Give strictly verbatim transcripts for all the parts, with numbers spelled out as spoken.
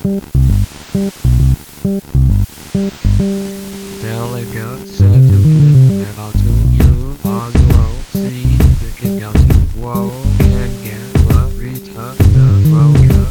Delegate certificate about to you on low see the king out to whoa can get what return the broker.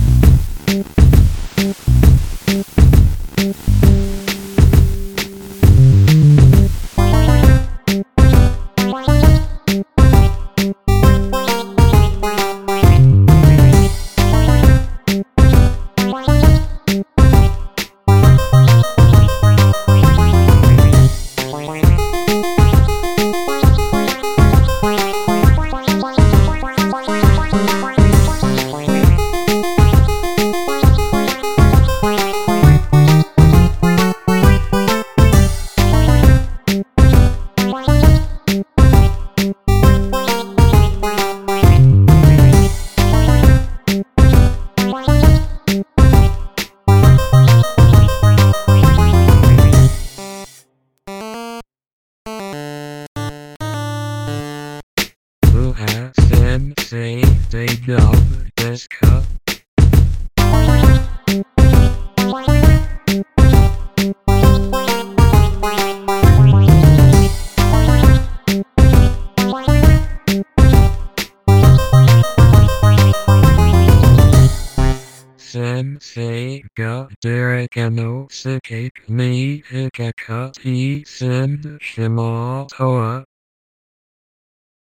Who has sensei day job desk cup? Sensei ga derekano sikake ni hikakati send shima toa